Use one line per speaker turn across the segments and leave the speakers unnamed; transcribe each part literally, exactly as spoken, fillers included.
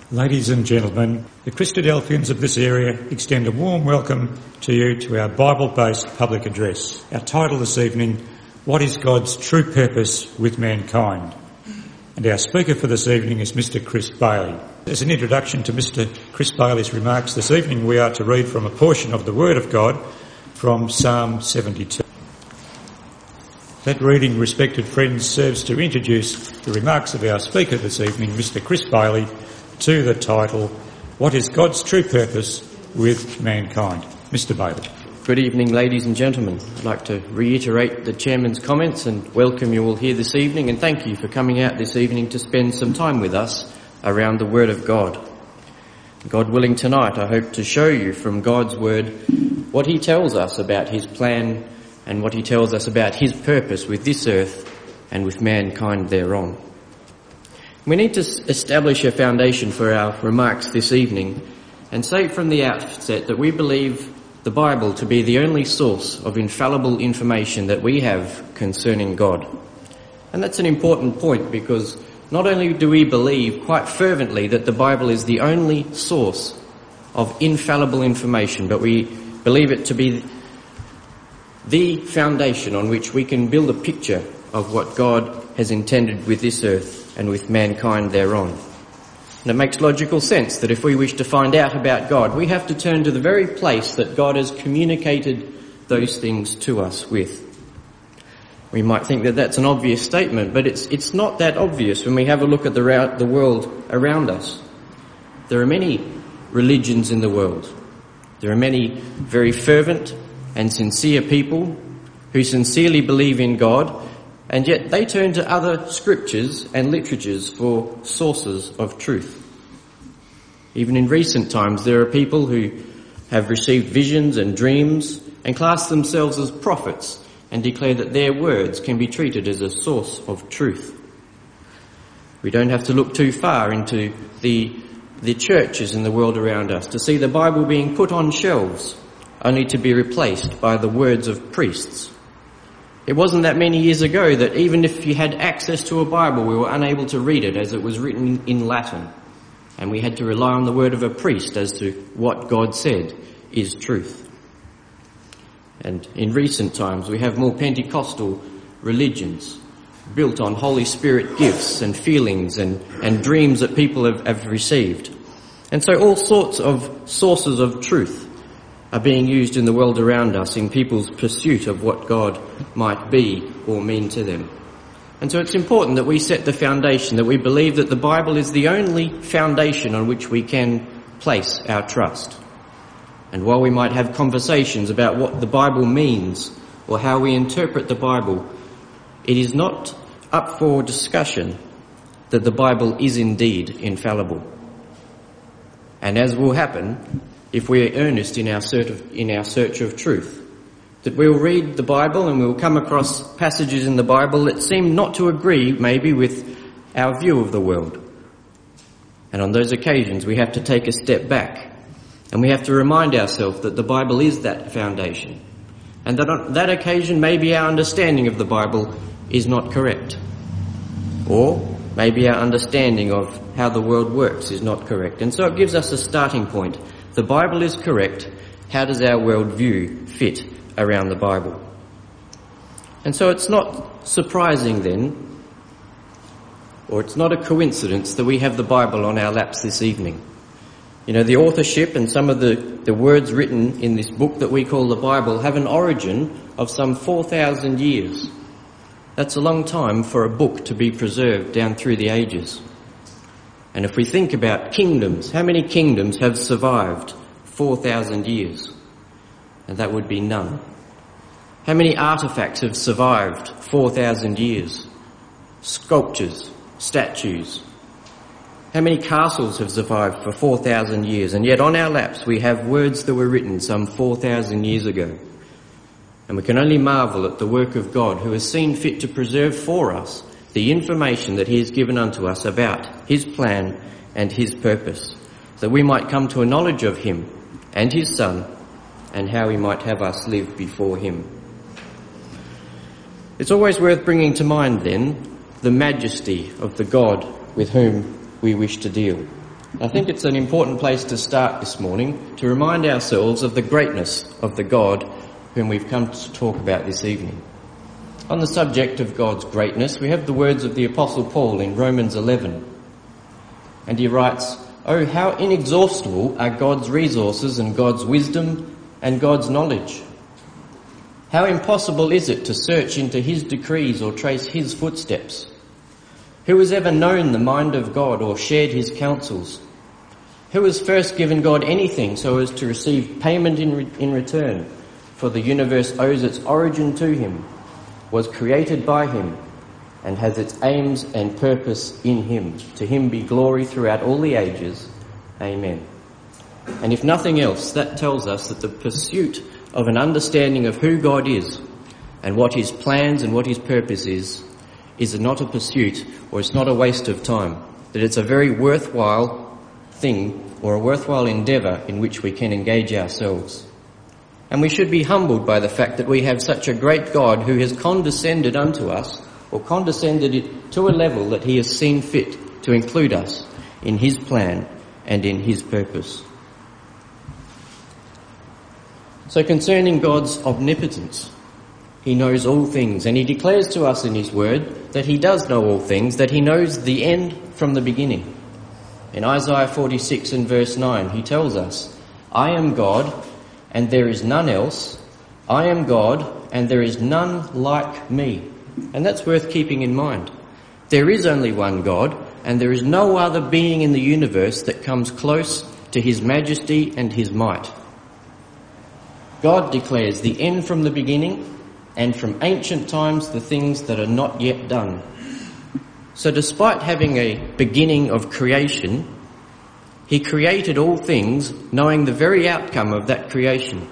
Ladies and gentlemen, the Christadelphians of this area extend a warm welcome to you to our Bible-based public address. Our title this evening, What is God's True Purpose with Mankind? And our speaker for this evening is Mister Chris Bailey. As an introduction to Mister Chris Bailey's remarks this evening, we are to read from a portion of the Word of God from Psalm seventy-two. That reading, respected friends, serves to introduce the remarks of our speaker this evening, Mister Chris Bailey, to the title, What is God's True Purpose with Mankind? Mister Bailey.
Good evening, ladies and gentlemen. I'd like to reiterate the Chairman's comments and welcome you all here this evening, and thank you for coming out this evening to spend some time with us around the Word of God. God willing, tonight I hope to show you from God's Word what He tells us about His plan and what He tells us about His purpose with this earth and with mankind thereon. We need to establish a foundation for our remarks this evening and say from the outset that we believe the Bible to be the only source of infallible information that we have concerning God. And that's an important point because not only do we believe quite fervently that the Bible is the only source of infallible information, but we believe it to be the foundation on which we can build a picture of what God has intended with this earth and with mankind thereon. And it makes logical sense that if we wish to find out about God, we have to turn to the very place that God has communicated those things to us with. We might think that that's an obvious statement, but it's it's not that obvious when we have a look at the, ra- the world around us. There are many religions in the world. There are many very fervent and sincere people who sincerely believe in God, and yet they turn to other scriptures and literatures for sources of truth. Even in recent times, there are people who have received visions and dreams and class themselves as prophets and declare that their words can be treated as a source of truth. We don't have to look too far into the, the churches in the world around us to see the Bible being put on shelves, only to be replaced by the words of priests. It wasn't that many years ago that even if you had access to a Bible, we were unable to read it as it was written in Latin. And we had to rely on the word of a priest as to what God said is truth. And in recent times, we have more Pentecostal religions built on Holy Spirit gifts and feelings and, and dreams that people have, have received. And so all sorts of sources of truth are being used in the world around us in people's pursuit of what God might be or mean to them. And so it's important that we set the foundation, that we believe that the Bible is the only foundation on which we can place our trust. And while we might have conversations about what the Bible means or how we interpret the Bible, it is not up for discussion that the Bible is indeed infallible. And as will happen, if we are earnest in our search of, in our search of truth, that we will read the Bible and we will come across passages in the Bible that seem not to agree maybe with our view of the world. And on those occasions we have to take a step back and we have to remind ourselves that the Bible is that foundation, and that on that occasion maybe our understanding of the Bible is not correct, or maybe our understanding of how the world works is not correct. And so it gives us a starting point. The Bible is correct. How does our worldview fit around the Bible? And so it's not surprising then, or it's not a coincidence that we have the Bible on our laps this evening. You know, the authorship and some of the, the words written in this book that we call the Bible have an origin of some four thousand years. That's a long time for a book to be preserved down through the ages. And if we think about kingdoms, how many kingdoms have survived four thousand years? And that would be none. How many artefacts have survived four thousand years? Sculptures, statues. How many castles have survived for four thousand years? And yet on our laps we have words that were written some four thousand years ago. And we can only marvel at the work of God, who has seen fit to preserve for us the information that He has given unto us about His plan and His purpose, that we might come to a knowledge of Him and His Son and how He might have us live before Him. It's always worth bringing to mind then the majesty of the God with whom we wish to deal. I think it's an important place to start this morning to remind ourselves of the greatness of the God whom we've come to talk about this evening. On the subject of God's greatness, we have the words of the Apostle Paul in Romans eleven. And he writes, "Oh, how inexhaustible are God's resources and God's wisdom and God's knowledge. How impossible is it to search into his decrees or trace his footsteps? Who has ever known the mind of God or shared his counsels? Who has first given God anything so as to receive payment in, re- in return? For the universe owes its origin to him, was created by him, and has its aims and purpose in him. To him be glory throughout all the ages. Amen." And if nothing else, that tells us that the pursuit of an understanding of who God is and what his plans and what his purpose is, is not a pursuit or it's not a waste of time, that it's a very worthwhile thing or a worthwhile endeavour in which we can engage ourselves. And we should be humbled by the fact that we have such a great God who has condescended unto us, or condescended it to a level that he has seen fit to include us in his plan and in his purpose. So concerning God's omnipotence, he knows all things, and he declares to us in his word that he does know all things, that he knows the end from the beginning. In Isaiah forty-six and verse nine, he tells us, "I am God, and there is none else. I am God, and there is none like me." And that's worth keeping in mind. There is only one God, and there is no other being in the universe that comes close to his majesty and his might. God declares the end from the beginning, and from ancient times the things that are not yet done. So despite having a beginning of creation, he created all things knowing the very outcome of that creation.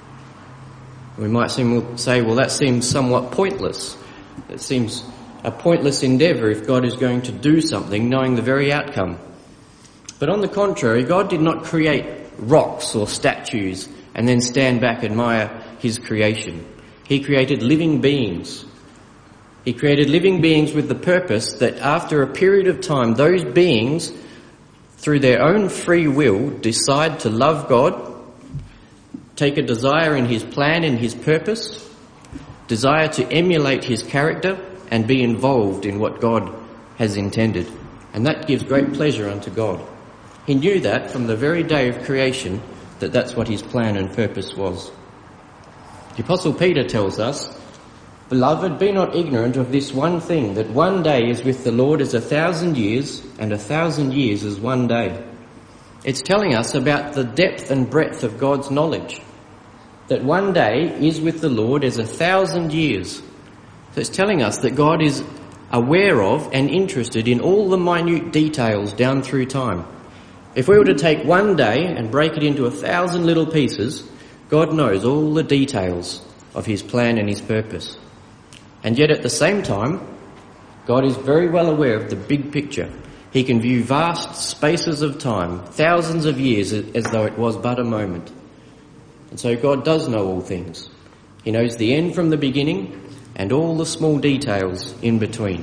We might seem, say, well, that seems somewhat pointless. It seems a pointless endeavour if God is going to do something knowing the very outcome. But on the contrary, God did not create rocks or statues and then stand back and admire his creation. He created living beings. He created living beings with the purpose that after a period of time, those beings, through their own free will, decide to love God, take a desire in his plan and his purpose, desire to emulate his character and be involved in what God has intended. And that gives great pleasure unto God. He knew that from the very day of creation, that that's what his plan and purpose was. The Apostle Peter tells us, "Beloved, be not ignorant of this one thing, that one day is with the Lord as a thousand years, and a thousand years as one day." It's telling us about the depth and breadth of God's knowledge, that one day is with the Lord as a thousand years. So it's telling us that God is aware of and interested in all the minute details down through time. If we were to take one day and break it into a thousand little pieces, God knows all the details of his plan and his purpose. And yet at the same time, God is very well aware of the big picture. He can view vast spaces of time, thousands of years, as though it was but a moment. And so God does know all things. He knows the end from the beginning and all the small details in between.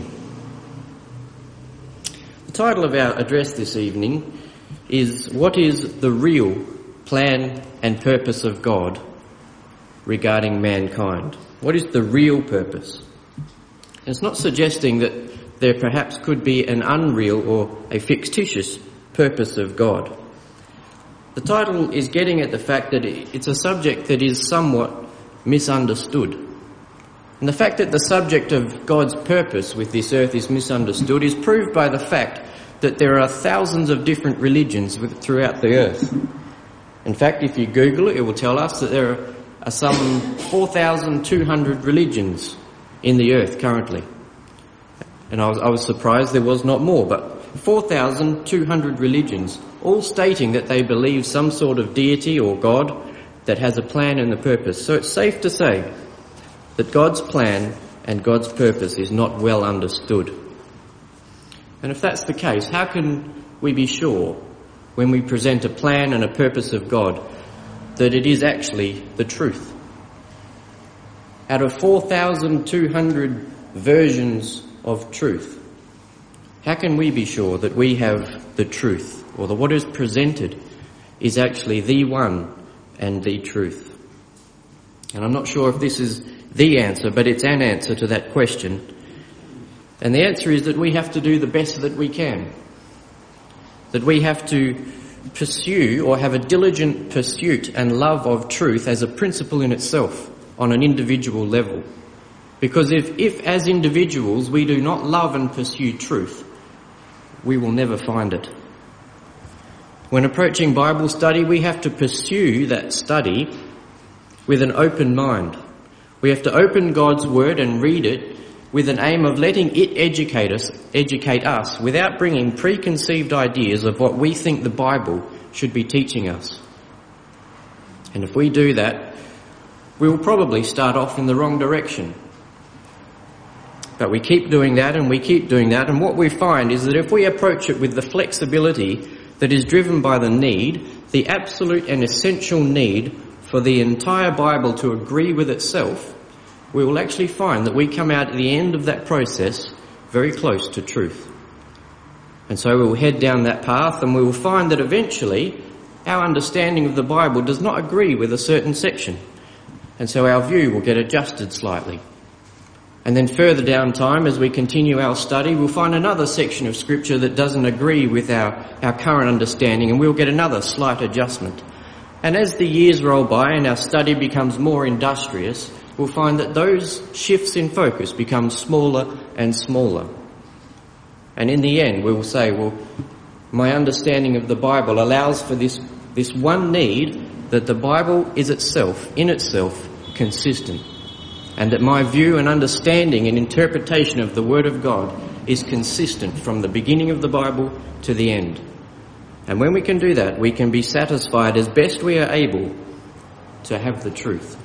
The title of our address this evening is, "What is the real plan and purpose of God regarding mankind?" What is the real purpose? It's not suggesting that there perhaps could be an unreal or a fictitious purpose of God. The title is getting at the fact that it's a subject that is somewhat misunderstood. And the fact that the subject of God's purpose with this earth is misunderstood is proved by the fact that there are thousands of different religions throughout the earth. In fact, if you Google it, it will tell us that there are some four thousand two hundred religions in the earth currently. And I was, I was surprised there was not more, but four thousand two hundred religions, all stating that they believe some sort of deity or God that has a plan and a purpose. So it's safe to say that God's plan and God's purpose is not well understood. And if that's the case, how can we be sure when we present a plan and a purpose of God that it is actually the truth? Out of four thousand two hundred versions of truth, how can we be sure that we have the truth or the what is presented, is actually the one and the truth. And I'm not sure if this is the answer, but it's an answer to that question. And the answer is that we have to do the best that we can. That we have to pursue or have a diligent pursuit and love of truth as a principle in itself on an individual level. Because if, if as individuals we do not love and pursue truth, we will never find it. When approaching Bible study, we have to pursue that study with an open mind. We have to open God's Word and read it with an aim of letting it educate us, educate us without bringing preconceived ideas of what we think the Bible should be teaching us. And if we do that, we will probably start off in the wrong direction. But we keep doing that and we keep doing that, and what we find is that if we approach it with the flexibility that is driven by the need, the absolute and essential need for the entire Bible to agree with itself, we will actually find that we come out at the end of that process very close to truth. And so we will head down that path, and we will find that eventually our understanding of the Bible does not agree with a certain section. And so our view will get adjusted slightly. And then further down time, as we continue our study, we'll find another section of Scripture that doesn't agree with our, our current understanding, and we'll get another slight adjustment. And as the years roll by and our study becomes more industrious, we'll find that those shifts in focus become smaller and smaller. And in the end, we will say, well, my understanding of the Bible allows for this, this one need, that the Bible is itself, in itself, consistent. And that my view and understanding and interpretation of the Word of God is consistent from the beginning of the Bible to the end. And when we can do that, we can be satisfied as best we are able to have the truth.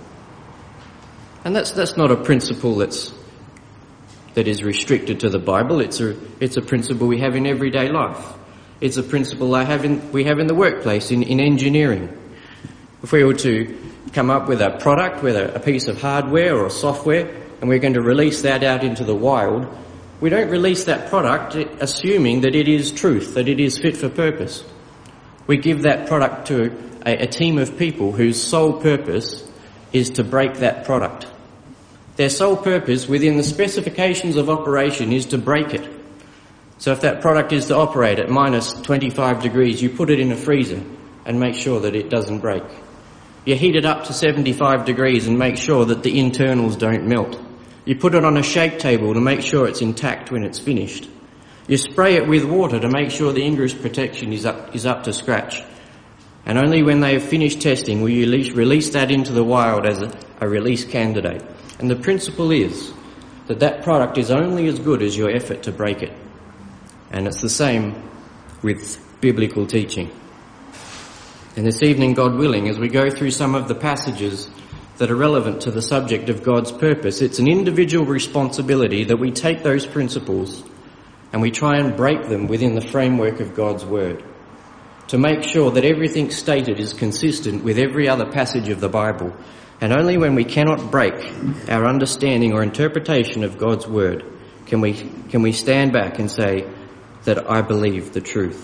And that's that's not a principle that's that is restricted to the Bible. It's a it's a principle we have in everyday life. It's a principle I have in we have in the workplace, in, in engineering. If we were to come up with a product, whether a piece of hardware or software, and we're going to release that out into the wild, we don't release that product assuming that it is truth, that it is fit for purpose. We give that product to a, a team of people whose sole purpose is to break that product. Their sole purpose within the specifications of operation is to break it. So if that product is to operate at minus twenty-five degrees, you put it in a freezer and make sure that it doesn't break. You heat it up to seventy-five degrees and make sure that the internals don't melt. You put it on a shake table to make sure it's intact when it's finished. You spray it with water to make sure the ingress protection is up, is up to scratch. And only when they have finished testing will you release, release that into the wild as a, a release candidate. And the principle is that that product is only as good as your effort to break it. And it's the same with biblical teaching. And this evening, God willing, as we go through some of the passages that are relevant to the subject of God's purpose, it's an individual responsibility that we take those principles and we try and break them within the framework of God's Word, to make sure that everything stated is consistent with every other passage of the Bible. And only when we cannot break our understanding or interpretation of God's Word can we, can we stand back and say that I believe the truth.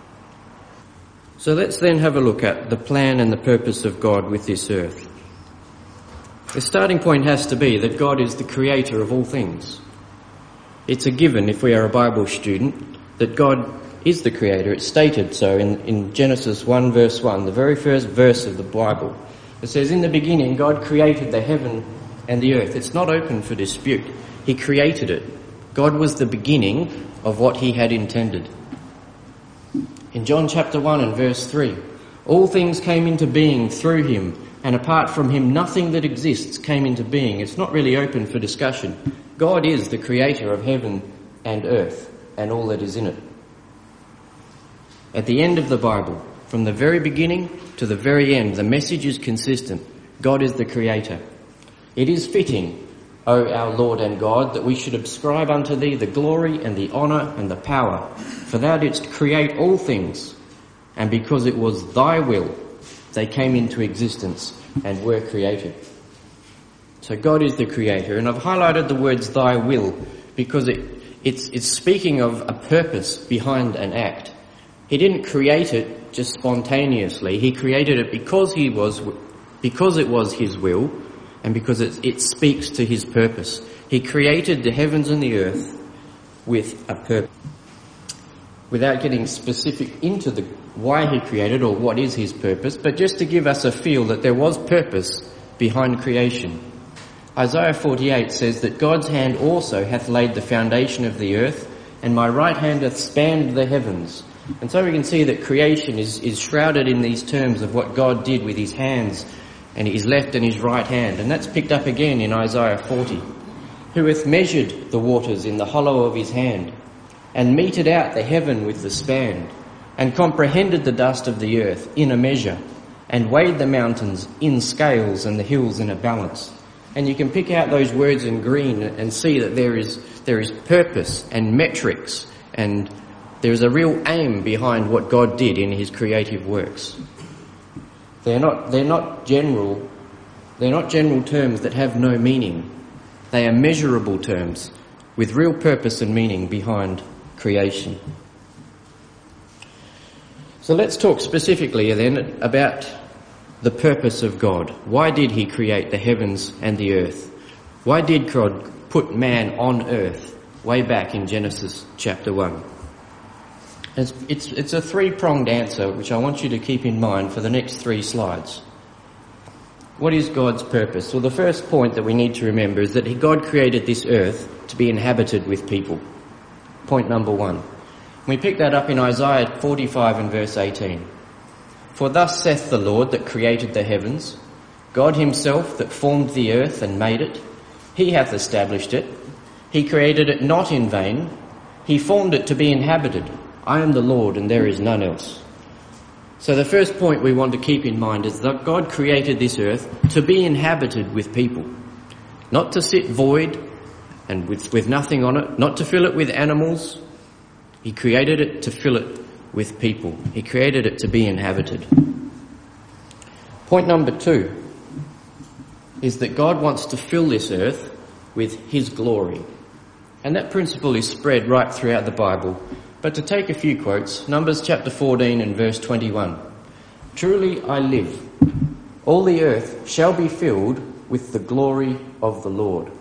So let's then have a look at the plan and the purpose of God with this earth. The starting point has to be that God is the creator of all things. It's a given if we are a Bible student that God is the creator. It's stated so in, in Genesis one verse one, the very first verse of the Bible. It says, in the beginning God created the heaven and the earth. It's not open for dispute. He created it. God was the beginning of what he had intended. In John chapter one and verse three, all things came into being through him, and apart from him nothing that exists came into being. It's not really open for discussion. God is the creator of heaven and earth and all that is in it. At the end of the Bible, from the very beginning to the very end, the message is consistent. God is the creator. It is fitting, O our Lord and God, that we should ascribe unto thee the glory and the honour and the power, for thou didst create all things, and because it was thy will, they came into existence and were created. So God is the creator, and I've highlighted the words thy will because it, it's, it's speaking of a purpose behind an act. He didn't create it just spontaneously. He created it because he was, because it was his will and because it, it speaks to his purpose. He created the heavens and the earth with a purpose. Without getting specific into the why he created or what is his purpose, but just to give us a feel that there was purpose behind creation. Isaiah forty-eight says that God's hand also hath laid the foundation of the earth, and my right hand hath spanned the heavens. And so we can see that creation is, is shrouded in these terms of what God did with his hands and his left and his right hand. And that's picked up again in Isaiah forty. Who hath measured the waters in the hollow of his hand, and meted out the heaven with the span, and comprehended the dust of the earth in a measure, and weighed the mountains in scales and the hills in a balance. And you can pick out those words in green and see that there is there is purpose and metrics, and there is a real aim behind what God did in his creative works. They're not they're not general they're not general terms that have no meaning. They are measurable terms with real purpose and meaning behind creation. So let's talk specifically then about the purpose of God. Why did he create the heavens and the earth? Why did God put man on earth way back in Genesis chapter one? It's, it's, it's a three-pronged answer which I want you to keep in mind for the next three slides. What is God's purpose? Well, the first point that we need to remember is that God created this earth to be inhabited with people. Point number one. We pick that up in Isaiah forty-five and verse eighteen. For thus saith the Lord that created the heavens, God himself that formed the earth and made it. He hath established it. He created it not in vain. He formed it to be inhabited. I am the Lord and there is none else. So the first point we want to keep in mind is that God created this earth to be inhabited with people. Not to sit void and with, with nothing on it, not to fill it with animals. He created it to fill it with people. He created it to be inhabited. Point number two is that God wants to fill this earth with his glory. And that principle is spread right throughout the Bible. But to take a few quotes, Numbers chapter fourteen and verse twenty-one. Truly I live, all the earth shall be filled with the glory of the Lord.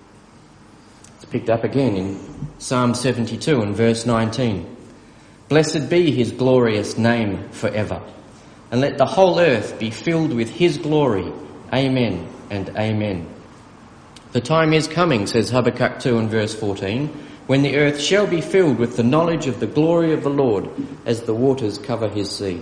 It's picked up again in Psalm seventy-two and verse nineteen. Blessed be his glorious name forever, and let the whole earth be filled with his glory. Amen and amen. The time is coming, says Habakkuk two and verse fourteen, when the earth shall be filled with the knowledge of the glory of the Lord as the waters cover his sea.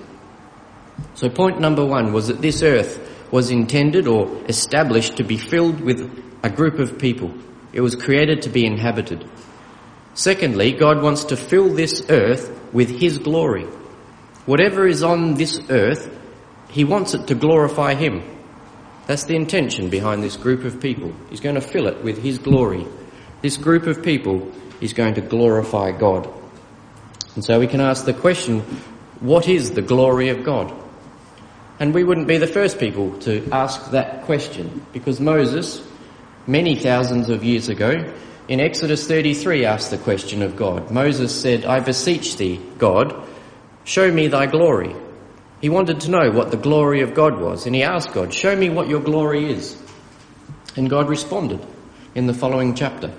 So point number one was that this earth was intended or established to be filled with a group of people. It was created to be inhabited. Secondly, God wants to fill this earth with his glory. Whatever is on this earth, he wants it to glorify him. That's the intention behind this group of people. He's going to fill it with his glory. This group of people is going to glorify God. And so we can ask the question, what is the glory of God? And we wouldn't be the first people to ask that question, because Moses, many thousands of years ago, in Exodus thirty-three asked the question of God. Moses said, I beseech thee, God, show me thy glory. He wanted to know what the glory of God was, and he asked God, show me what your glory is. And God responded in the following chapter.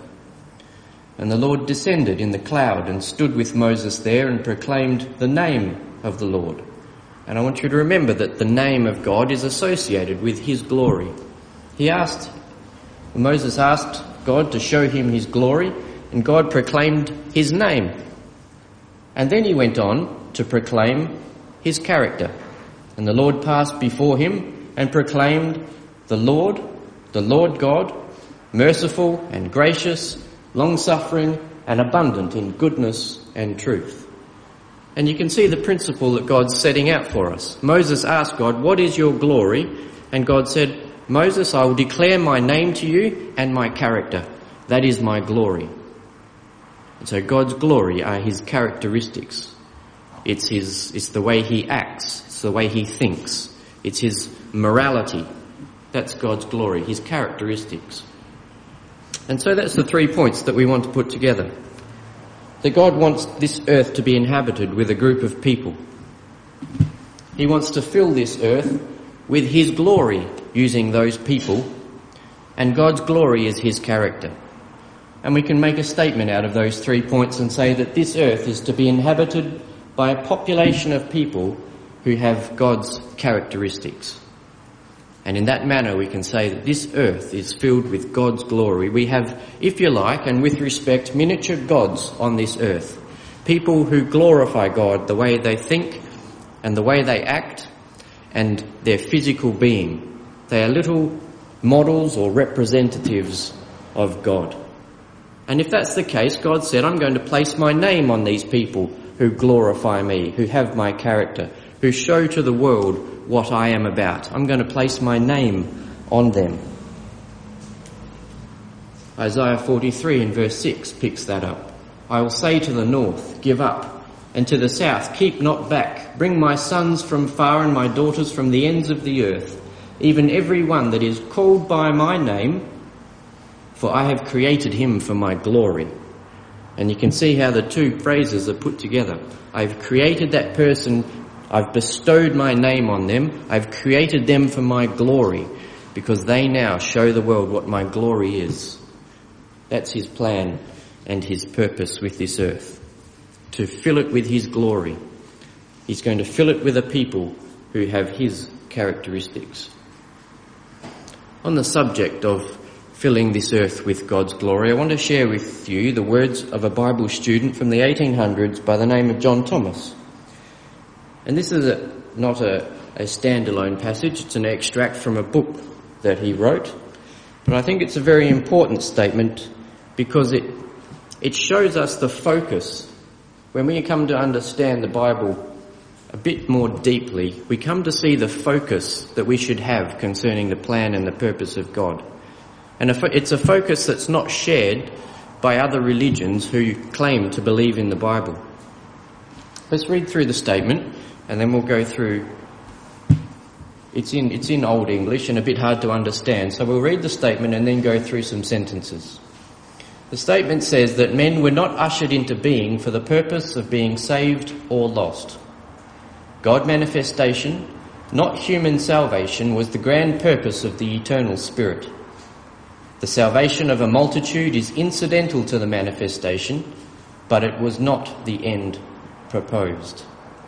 And the Lord descended in the cloud and stood with Moses there and proclaimed the name of the Lord. And I want you to remember that the name of God is associated with his glory. He asked, Moses asked God to show him his glory, and God proclaimed his name. And then he went on to proclaim his character. And the Lord passed before him and proclaimed, the Lord, the Lord God, merciful and gracious, long-suffering and abundant in goodness and truth. And you can see the principle that God's setting out for us. Moses asked God, what is your glory? And God said, Moses, I will declare my name to you and my character. That is my glory. And so God's glory are his characteristics. It's his, it's the way he acts. It's the way he thinks. It's his morality. That's God's glory, his characteristics. And so that's the three points that we want to put together. that God wants this earth to be inhabited with a group of people. He wants to fill this earth with his glory using those people, and God's glory is his character. And we can make a statement out of those three points and say that this earth is to be inhabited by a population of people who have God's characteristics. And in that manner we can say that this earth is filled with God's glory. We have, if you like, and with respect, miniature gods on this earth. People who glorify God the way they think and the way they act and their physical being. They are little models or representatives of God. And if that's the case, God said, I'm going to place my name on these people who glorify me, who have my character, who show to the world what I am about. I'm going to place my name on them. Isaiah forty-three in verse six picks that up. I will say to the north, give up, and to the south, keep not back. Bring my sons from far and my daughters from the ends of the earth, even every one that is called by my name, for I have created him for my glory. And you can see how the two phrases are put together. I've created that person, I've bestowed my name on them, I've created them for my glory, because they now show the world what my glory is. That's his plan and his purpose with this earth, to fill it with his glory. He's going to fill it with a people who have his characteristics. On the subject of filling this earth with God's glory, I want to share with you the words of a Bible student from the eighteen hundreds by the name of John Thomas. And this is a, not a, a standalone passage, it's an extract from a book that he wrote. But I think it's a very important statement because it, it shows us the focus. When we come to understand the Bible a bit more deeply, we come to see the focus that we should have concerning the plan and the purpose of God. And it's a focus that's not shared by other religions who claim to believe in the Bible. Let's read through the statement and then we'll go through. It's in, it's in Old English and a bit hard to understand, so we'll read the statement and then go through some sentences. The statement says that men were not ushered into being for the purpose of being saved or lost. God manifestation, not human salvation, was the grand purpose of the eternal Spirit. The salvation of a multitude is incidental to the manifestation, but it was not the end proposed.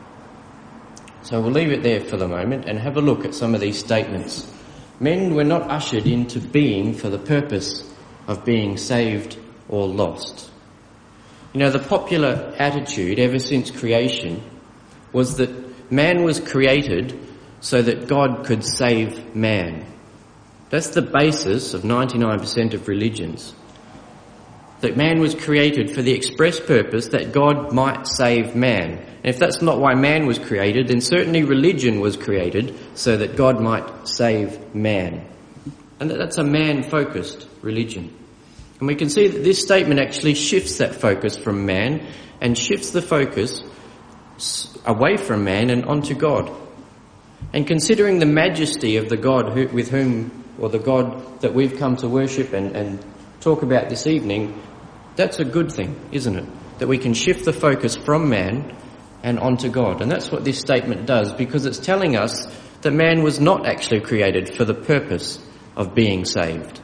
So we'll leave it there for the moment and have a look at some of these statements. Men were not ushered into being for the purpose of being saved or lost. You know, the popular attitude ever since creation was that man was created so that God could save man. That's the basis of ninety-nine percent of religions. That man was created for the express purpose that God might save man. And if that's not why man was created, then certainly religion was created so that God might save man. And that's a man-focused religion. And we can see that this statement actually shifts that focus from man and shifts the focus away from man and onto God. And considering the majesty of the God who, with whom, or the God that we've come to worship and, and talk about this evening, that's a good thing, isn't it? That we can shift the focus from man and onto God. And that's what this statement does, because it's telling us that man was not actually created for the purpose of being saved.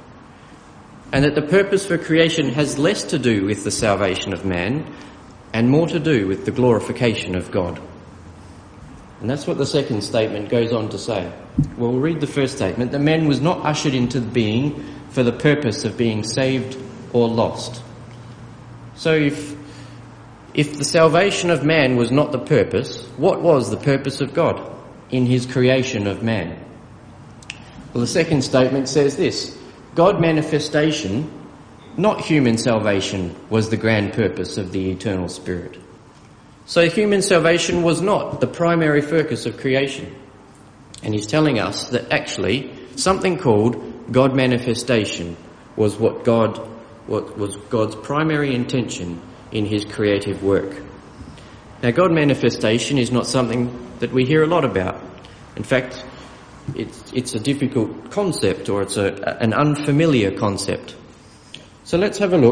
And that the purpose for creation has less to do with the salvation of man and more to do with the glorification of God. And that's what the second statement goes on to say. Well, we'll read the first statement. The man was not ushered into being for the purpose of being saved or lost. So if, if the salvation of man was not the purpose, what was the purpose of God in his creation of man? Well, the second statement says this: God manifestation, not human salvation, was the grand purpose of the eternal Spirit. So human salvation was not the primary focus of creation. And he's telling us that actually something called God manifestation was what God, what was God's primary intention in his creative work. Now, God manifestation is not something that we hear a lot about. In fact, it's, it's a difficult concept, or it's a, an unfamiliar concept. So let's have a look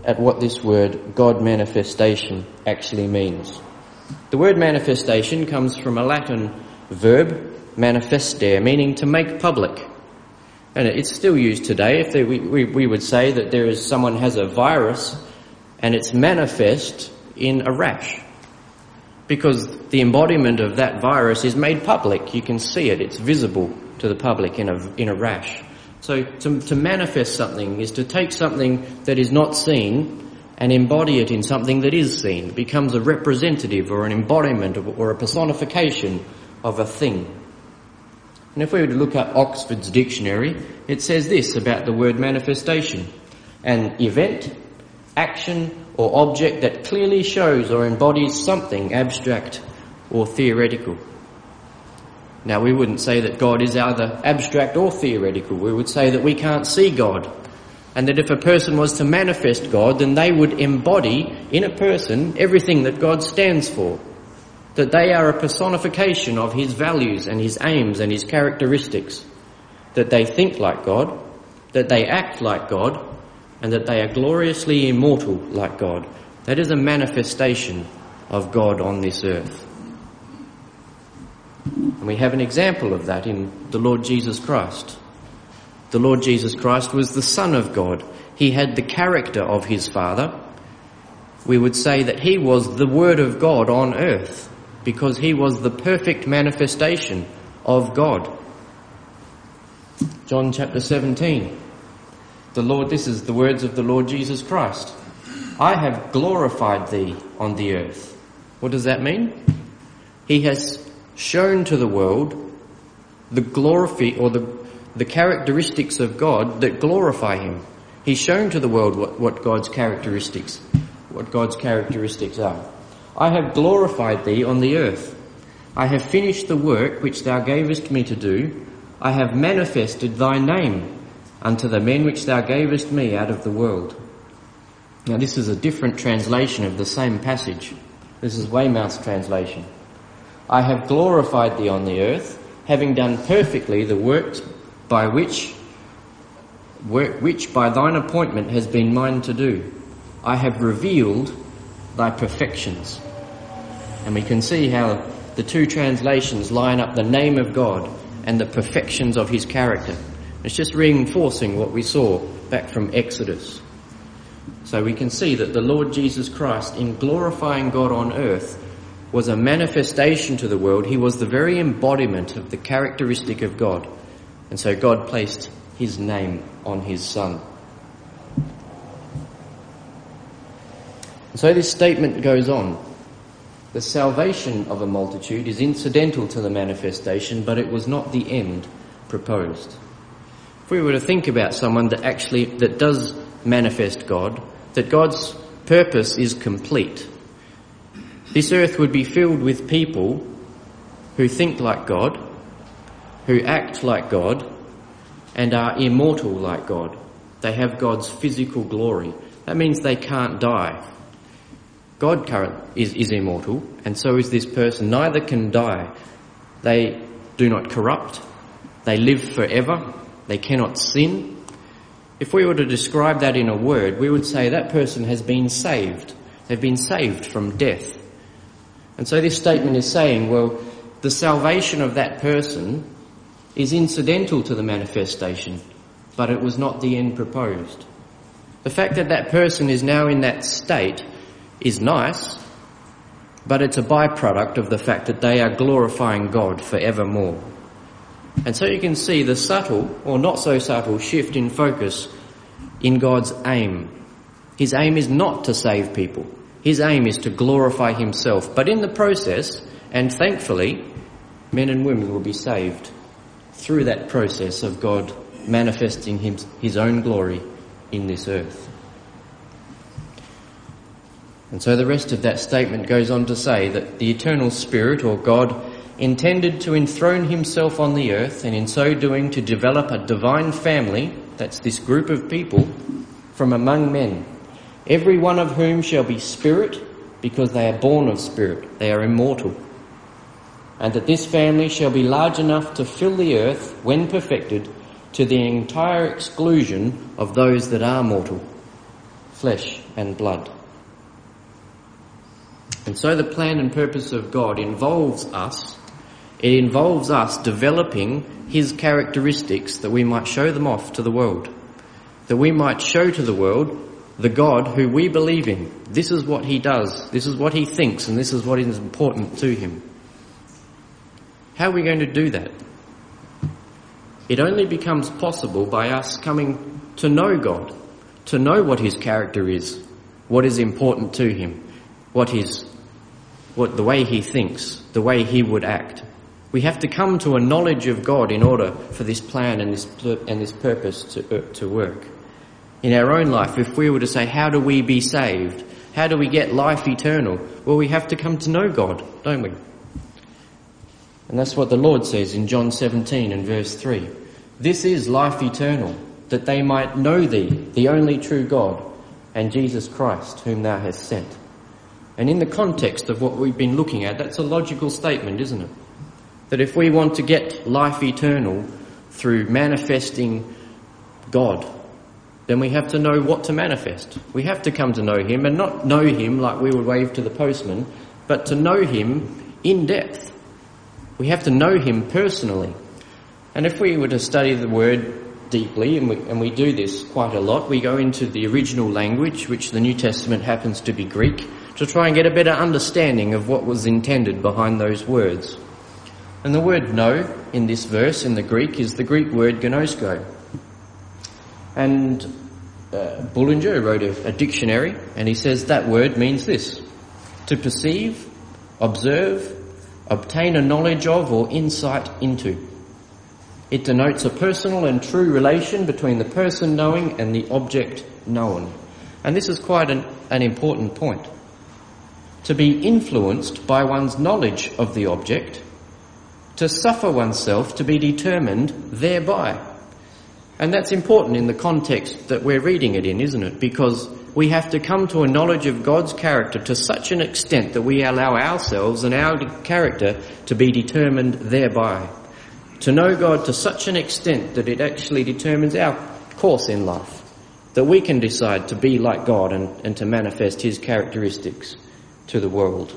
at what this word, God manifestation, actually means. The word manifestation comes from a Latin verb, manifestare, meaning to make public. And it's still used today. If there, we, we, we would say that there is someone has a virus and it's manifest in a rash, because the embodiment of that virus is made public. You can see it. It's visible to the public in a, in a rash. So to, to manifest something is to take something that is not seen and embody it in something that is seen. It becomes a representative or an embodiment of, or a personification of a thing. And if we were to look up Oxford's dictionary, it says this about the word manifestation: an event, action or object that clearly shows or embodies something abstract or theoretical. Now, we wouldn't say that God is either abstract or theoretical. We would say that we can't see God, and that if a person was to manifest God, then they would embody in a person everything that God stands for, that they are a personification of his values and his aims and his characteristics, that they think like God, that they act like God, and that they are gloriously immortal like God. That is a manifestation of God on this earth. And we have an example of that in the Lord Jesus Christ. The Lord Jesus Christ was the Son of God. He had the character of his Father. We would say that he was the Word of God on earth, because he was the perfect manifestation of God. John chapter seventeen. The Lord, this is the words of the Lord Jesus Christ. I have glorified thee on the earth. What does that mean? He has shown to the world the glory or the, the characteristics of God that glorify him. He's shown to the world what, what God's characteristics, what God's characteristics are. I have glorified thee on the earth. I have finished the work which thou gavest me to do. I have manifested thy name unto the men which thou gavest me out of the world. Now, this is a different translation of the same passage. This is Weymouth's translation. I have glorified thee on the earth, having done perfectly the works by which, work which by thine appointment has been mine to do. I have revealed thy perfections. And we can see how the two translations line up the name of God and the perfections of his character. It's just reinforcing what we saw back from Exodus. So we can see that the Lord Jesus Christ, in glorifying God on earth, was a manifestation to the world. He was the very embodiment of the characteristic of God. And so God placed his name on his Son. And so this statement goes on. The salvation of a multitude is incidental to the manifestation, but it was not the end proposed. If we were to think about someone that actually, that does manifest God, that God's purpose is complete, this earth would be filled with people who think like God, who act like God, and are immortal like God. They have God's physical glory. That means they can't die. God current is, is immortal, and so is this person. Neither can die. They do not corrupt. They live forever. They cannot sin. If we were to describe that in a word, we would say that person has been saved. They've been saved from death. And so this statement is saying, well, the salvation of that person is incidental to the manifestation, but it was not the end proposed. The fact that that person is now in that state is nice, but it's a byproduct of the fact that they are glorifying God forevermore. And so you can see the subtle, or not so subtle, shift in focus in God's aim. His aim is not to save people. His aim is to glorify himself. But in the process, and thankfully, men and women will be saved through that process of God manifesting him, his own glory in this earth. And so the rest of that statement goes on to say that the eternal Spirit, or God, intended to enthrone himself on the earth, and in so doing to develop a divine family, that's this group of people, from among men, every one of whom shall be spirit, because they are born of spirit, they are immortal. And that this family shall be large enough to fill the earth, when perfected, to the entire exclusion of those that are mortal. flesh and blood. And so the plan and purpose of God involves us. It involves us developing his characteristics that we might show them off to the world. That we might show to the world the God who we believe in. This is what he does. This is what he thinks, and this is what is important to him. How are we going to do that? It only becomes possible by us coming to know God, to know what his character is, what is important to him, what his, what the way he thinks, the way he would act. We have to come to a knowledge of God in order for this plan and this and this purpose to uh, to work. In our own life, if we were to say, how do we be saved? How do we get life eternal? Well, we have to come to know God, don't we? And that's what the Lord says in John seventeen and verse three. This is life eternal, that they might know thee, the only true God, and Jesus Christ, whom thou hast sent. And in the context of what we've been looking at, that's a logical statement, isn't it? That if we want to get life eternal through manifesting God, then we have to know what to manifest. We have to come to know him, and not know him like we would wave to the postman, but to know him in depth. We have to know him personally. And if we were to study the word deeply, and we, and we do this quite a lot, we go into the original language, which the New Testament happens to be Greek, to try and get a better understanding of what was intended behind those words. And the word know in this verse in the Greek is the Greek word gnosko. And uh, Bullinger wrote a, a dictionary, and he says that word means this: to perceive, observe, obtain a knowledge of or insight into. It denotes a personal and true relation between the person knowing and the object known. And this is quite an, an important point. To be influenced by one's knowledge of the object, to suffer oneself to be determined thereby. And that's important in the context that we're reading it in, isn't it? Because we have to come to a knowledge of God's character to such an extent that we allow ourselves and our character to be determined thereby. To know God to such an extent that it actually determines our course in life. That we can decide to be like God and, and to manifest his characteristics to the world.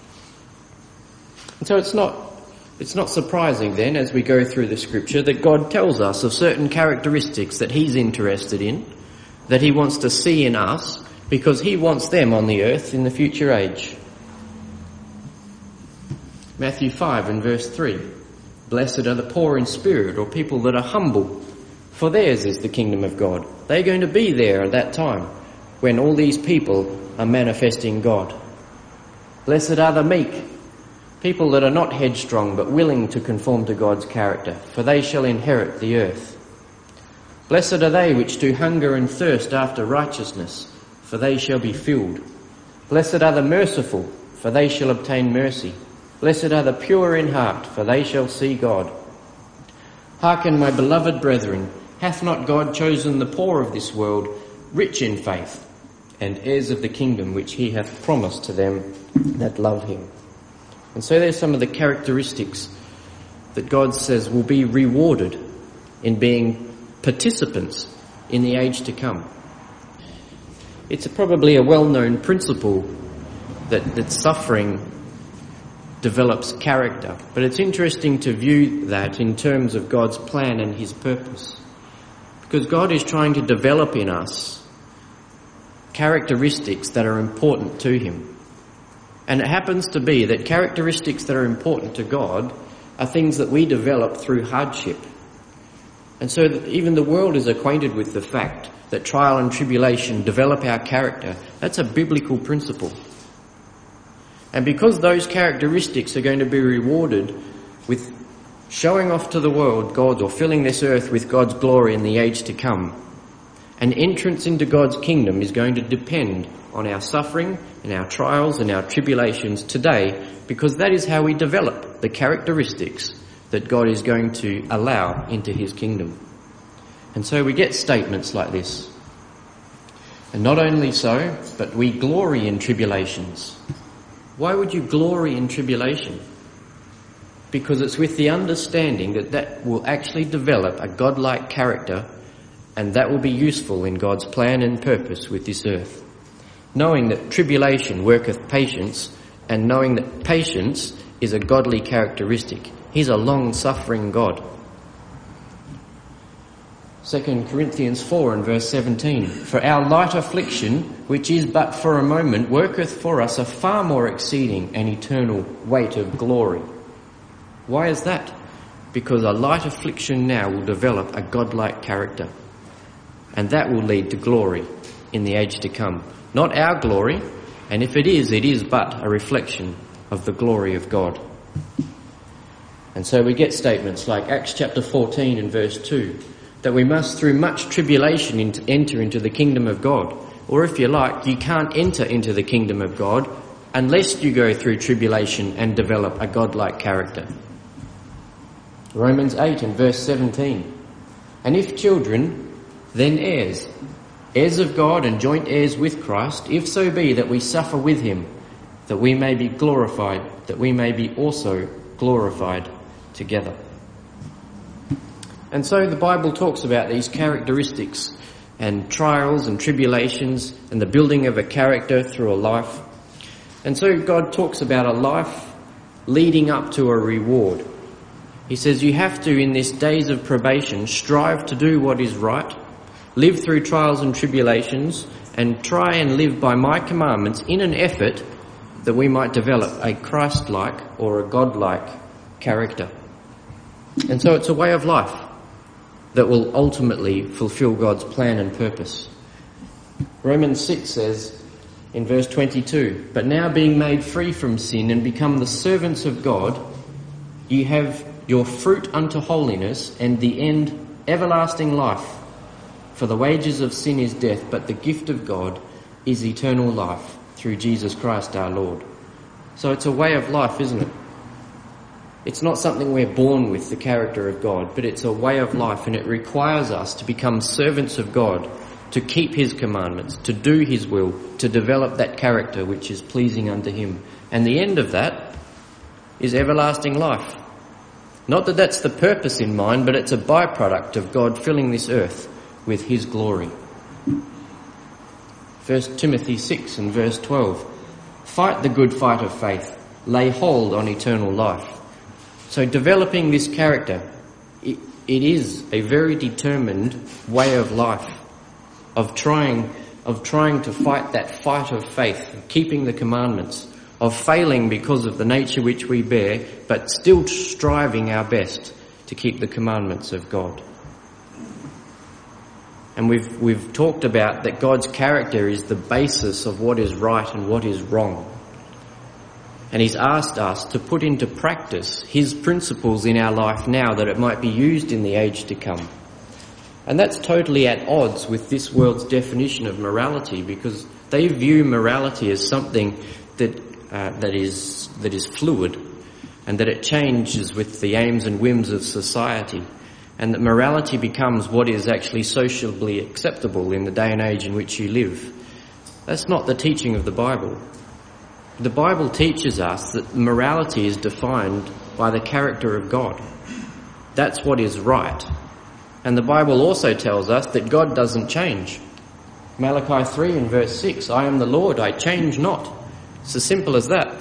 And so it's not It's not surprising then, as we go through the scripture, that God tells us of certain characteristics that he's interested in, that he wants to see in us, because he wants them on the earth in the future age. Matthew five and verse three. Blessed are the poor in spirit, or people that are humble, for theirs is the kingdom of God. They're going to be there at that time when all these people are manifesting God. Blessed are the meek, people that are not headstrong but willing to conform to God's character, for they shall inherit the earth. Blessed are they which do hunger and thirst after righteousness, for they shall be filled. Blessed are the merciful, for they shall obtain mercy. Blessed are the pure in heart, for they shall see God. Hearken, my beloved brethren, hath not God chosen the poor of this world, rich in faith, and heirs of the kingdom which he hath promised to them that love him? And so there's some of the characteristics that God says will be rewarded in being participants in the age to come. It's a, probably a well-known principle that, that suffering develops character, but it's interesting to view that in terms of God's plan and his purpose. Because God is trying to develop in us characteristics that are important to him. And it happens to be that characteristics that are important to God are things that we develop through hardship. And so that even the world is acquainted with the fact that trial and tribulation develop our character. That's a biblical principle. And because those characteristics are going to be rewarded with showing off to the world God, or filling this earth with God's glory in the age to come, an entrance into God's kingdom is going to depend on our suffering and our trials and our tribulations today, because that is how we develop the characteristics that God is going to allow into his kingdom. And so we get statements like this. And not only so, but we glory in tribulations. Why would you glory in tribulation? Because it's with the understanding that that will actually develop a godlike character, and that will be useful in God's plan and purpose with this earth. knowing that tribulation worketh patience, and knowing that patience is a godly characteristic. He's a long-suffering God. Second Corinthians four and verse seventeen. For our light affliction, which is but for a moment, worketh for us a far more exceeding and eternal weight of glory. Why is that? Because a light affliction now will develop a godlike character. And that will lead to glory in the age to come. Not our glory, and if it is, it is but a reflection of the glory of God. And so we get statements like Acts chapter fourteen and verse two, that we must through much tribulation enter into the kingdom of God. Or if you like, you can't enter into the kingdom of God unless you go through tribulation and develop a godlike character. Romans eight and verse seventeen. And if children, then heirs, heirs of God and joint heirs with Christ, if so be that we suffer with him, that we may be glorified, that we may be also glorified together. And so the Bible talks about these characteristics and trials and tribulations and the building of a character through a life. And so God talks about a life leading up to a reward. He says you have to, in this days of probation, strive to do what is right, live through trials and tribulations, and try and live by my commandments in an effort that we might develop a Christ-like or a God-like character. And so it's a way of life that will ultimately fulfill God's plan and purpose. Romans six says in verse twenty-two, but now being made free from sin and become the servants of God, ye have your fruit unto holiness, and the end everlasting life. For the wages of sin is death, but the gift of God is eternal life through Jesus Christ our Lord. So it's a way of life, isn't it? It's not something we're born with, the character of God, but it's a way of life, and it requires us to become servants of God, to keep his commandments, to do his will, to develop that character which is pleasing unto him. And the end of that is everlasting life. Not that that's the purpose in mind, but it's a byproduct of God filling this earth with his glory. First Timothy six and verse twelve. Fight the good fight of faith. Lay hold on eternal life. So developing this character, it, it is a very determined way of life, of trying, of trying to fight that fight of faith, of keeping the commandments, of failing because of the nature which we bear, but still striving our best to keep the commandments of God. And we've, we've talked about that God's character is the basis of what is right and what is wrong. And he's asked us to put into practice his principles in our life now, that it might be used in the age to come. And that's totally at odds with this world's definition of morality, because they view morality as something that uh, that is that is fluid, and that it changes with the aims and whims of society, and that morality becomes what is actually sociably acceptable in the day and age in which you live. That's not the teaching of the Bible. The Bible teaches us that morality is defined by the character of God. That's what is right. And the Bible also tells us that God doesn't change. Malachi three and verse six, I am the Lord, I change not. It's as simple as that.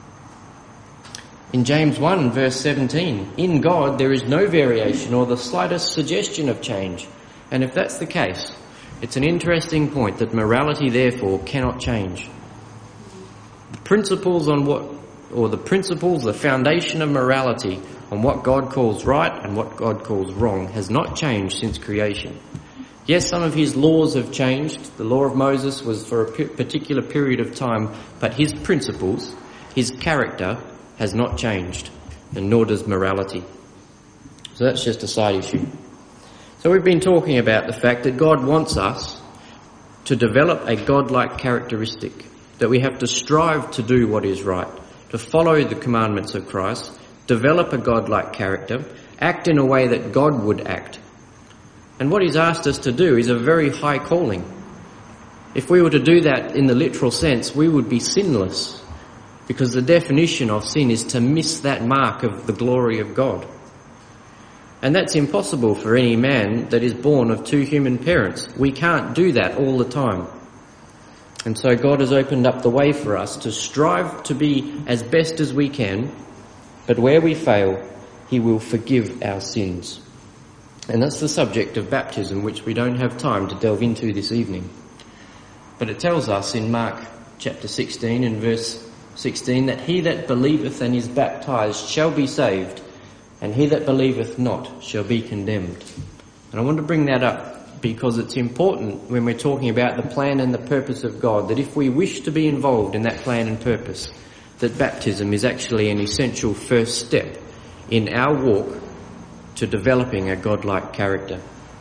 In James one and verse seventeen, in God there is no variation or the slightest suggestion of change. And if that's the case, it's an interesting point that morality therefore cannot change. The principles on what, or the principles, the foundation of morality on what God calls right and what God calls wrong has not changed since creation. Yes, some of his laws have changed. The law of Moses was for a particular period of time, but his principles, his character, has not changed, and nor does morality. So that's just a side issue. So we've been talking about the fact that God wants us to develop a godlike characteristic, that we have to strive to do what is right, to follow the commandments of Christ, develop a godlike character, act in a way that God would act. And what he's asked us to do is a very high calling. If we were to do that in the literal sense, we would be sinless, because the definition of sin is to miss that mark of the glory of God. And that's impossible for any man that is born of two human parents. We can't do that all the time. And so God has opened up the way for us to strive to be as best as we can, but where we fail, he will forgive our sins. And that's the subject of baptism, which we don't have time to delve into this evening. But it tells us in Mark chapter sixteen and verse sixteen that he that believeth and is baptized shall be saved, and he that believeth not shall be condemned. And I want to bring that up because it's important when we're talking about the plan and the purpose of God, that if we wish to be involved in that plan and purpose, that baptism is actually an essential first step in our walk to developing a godlike character.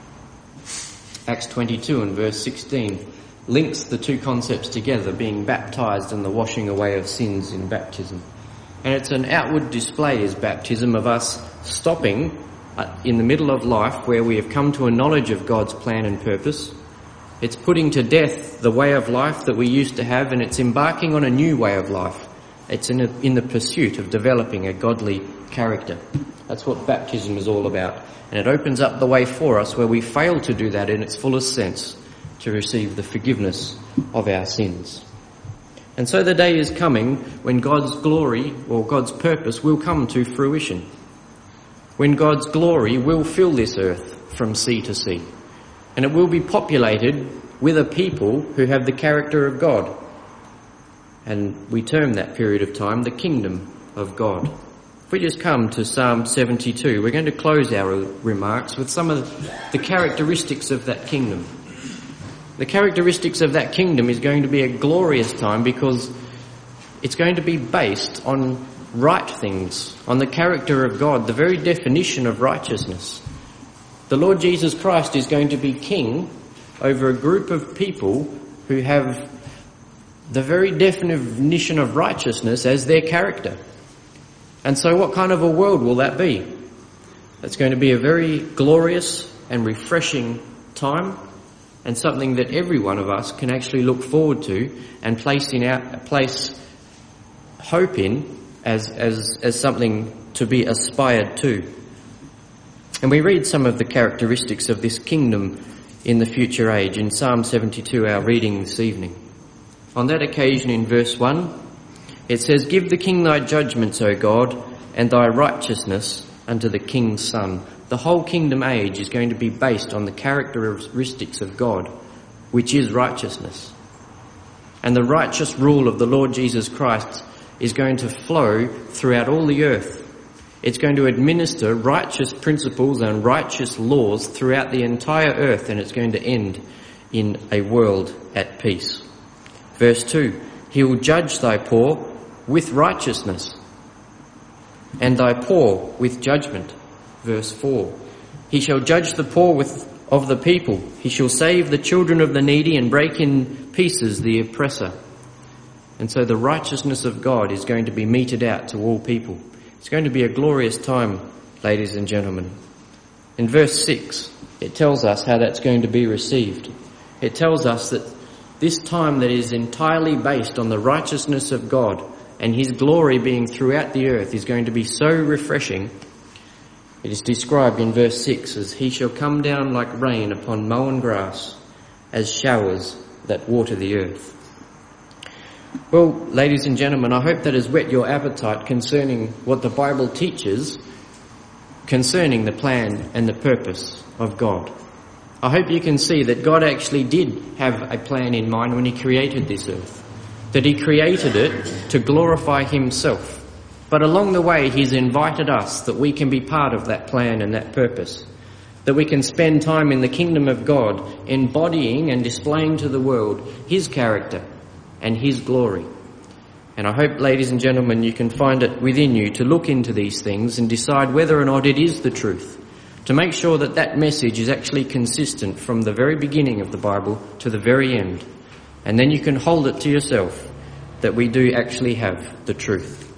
Acts twenty-two and verse sixteen links the two concepts together, being baptized and the washing away of sins in baptism. And it's an outward display, is baptism, of us stopping in the middle of life where we have come to a knowledge of God's plan and purpose. It's putting to death the way of life that we used to have, and it's embarking on a new way of life. It's in, a, in the pursuit of developing a godly character. That's what baptism is all about. And it opens up the way for us where we fail to do that in its fullest sense, to receive the forgiveness of our sins. And so the day is coming when God's glory or God's purpose will come to fruition. When God's glory will fill this earth from sea to sea. And it will be populated with a people who have the character of God. And we term that period of time the kingdom of God. If we just come to Psalm seventy-two, we're going to close our remarks with some of the characteristics of that kingdom. The characteristics of that kingdom is going to be a glorious time because it's going to be based on right things, on the character of God, the very definition of righteousness. The Lord Jesus Christ is going to be king over a group of people who have the very definition of righteousness as their character. And so what kind of a world will that be? It's going to be a very glorious and refreshing time, and something that every one of us can actually look forward to and place in our place hope in as as as something to be aspired to. And we read some of the characteristics of this kingdom in the future age in Psalm seventy-two, our reading this evening. On that occasion, in verse one, it says, "Give the king thy judgments, O God, and thy righteousness unto the king's son." The whole kingdom age is going to be based on the characteristics of God, which is righteousness. And the righteous rule of the Lord Jesus Christ is going to flow throughout all the earth. It's going to administer righteous principles and righteous laws throughout the entire earth, and it's going to end in a world at peace. Verse two, "He will judge thy poor with righteousness, and thy poor with judgment." Verse four, "He shall judge the poor with, of the people. He shall save the children of the needy and break in pieces the oppressor." And so the righteousness of God is going to be meted out to all people. It's going to be a glorious time, ladies and gentlemen. In verse six, it tells us how that's going to be received. It tells us that this time that is entirely based on the righteousness of God and his glory being throughout the earth is going to be so refreshing. It is described in verse six as, "He shall come down like rain upon mown grass, as showers that water the earth." Well, ladies and gentlemen, I hope that has whet your appetite concerning what the Bible teaches concerning the plan and the purpose of God. I hope you can see that God actually did have a plan in mind when he created this earth, that he created it to glorify himself. But along the way, he's invited us that we can be part of that plan and that purpose, that we can spend time in the kingdom of God, embodying and displaying to the world his character and his glory. And I hope, ladies and gentlemen, you can find it within you to look into these things and decide whether or not it is the truth, to make sure that that message is actually consistent from the very beginning of the Bible to the very end. And then you can hold it to yourself that we do actually have the truth.